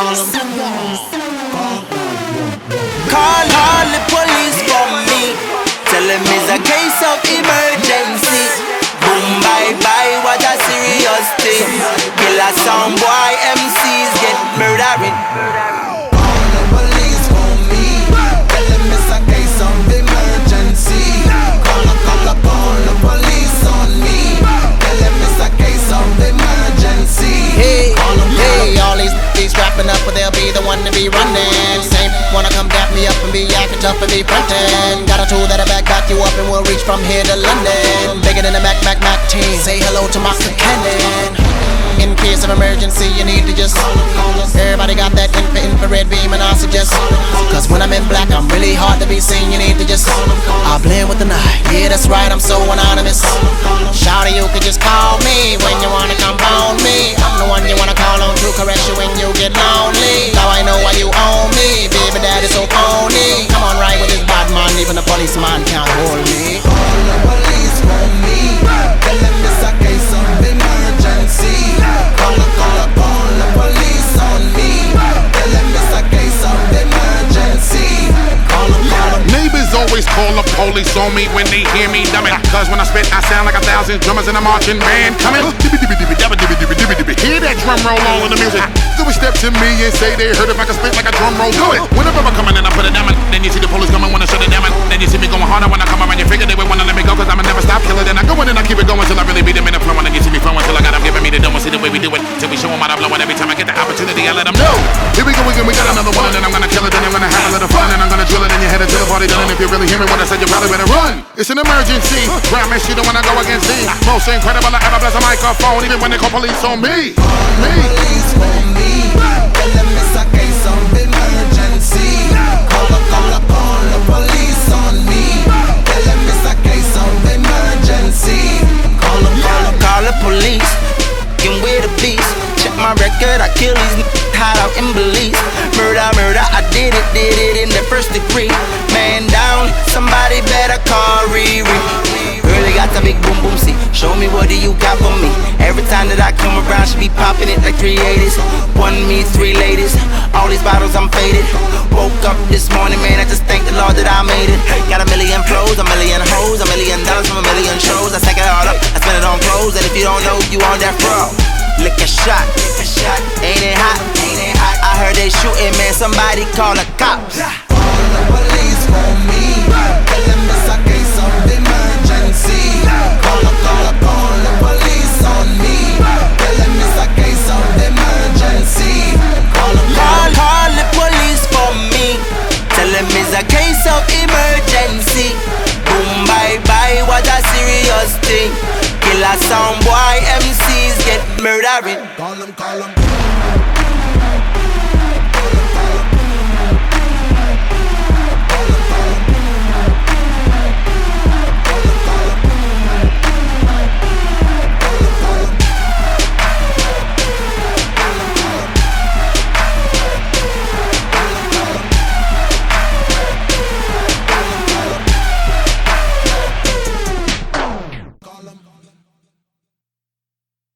Call the police for me. Tell them it's a case of emergency. Boom, bye bye, what a serious thing. Killer sound boy, MCs get murdering. Call the police for me. Tell them it's a case of emergency. Call the police on me. Tell them it's a case of emergency. Hey, all these strapping up, but they'll be the one to be running. Same wanna come gap me up and be acting tough and be frontin'. Got a tool that'll back you up and we'll reach from here to London. Bigger than a Mac team. Say hello to Mark Cannon. In case of emergency, you need to just everybody got that infrared beam, and I suggest, cause when I'm in black, I'm really hard to be seen. You need to just I'll blend with the night. Yeah, that's right, I'm so anonymous. Shawty, you could just call me when you wanna come on me. I'm the one you wanna call on to caress you when you get lonely. Now I know why you own me, baby daddy so phony. Come on, right with this bad man, even the policeman can't hold me. Call the police for me. Tell them it's a case of emergency. Call the police on me. Tell them it's a case of emergency. Call them. Neighbors always call the police on me when they hear me dumbing. Cause when I spit, I sound like 1,000 drummers in a marching band coming. Hear that drum roll on in the music. Do a step to me and say they heard if I can spit like a drum roll. Do it. Whenever I come in and I put it down, then you see the police coming, wanna shut it down. Then you see me going harder when I come around. You figure they would wanna let me go, cause I'ma never stop killing. Then I go in and I keep it going till I really beat them in the flow. And then you see me flowing till I got them giving me the dome. See the way we do it till we show them how to blow. And every time I get the opportunity, I let them know. Here we go again, we got another one. And then I'm gonna kill it, then I'm gonna have a little fun. And I'm gonna drill it, and you headed to the party done. And if you really hear me when I said, you probably better run. It's an emergency. Promise you don't wanna go against the most incredible I ever bless a microphone, even when they call police on me. Police for me. Tell them it's a case of emergency. Call the police on me. Tell them it's a case of emergency. Call the police. Get with the beast. Check my record, I kill these hide out in Belize. Murder, I did it in the first degree. Man down, somebody better call Riri. Really got the big boom boom, see. Show me what do you got for me. Every time that I come around, she be popping it like 380s. 1 me, 3 ladies. All these bottles, I'm faded. Woke up this morning, man, I just thank the Lord that I made it. Got a million flows, a million hoes, $1 million from a million shows. I stack it all up, I spend it on clothes. And if you don't know, you on that fro. Lick a shot, ain't it hot? I heard they shooting, man, somebody call the cops.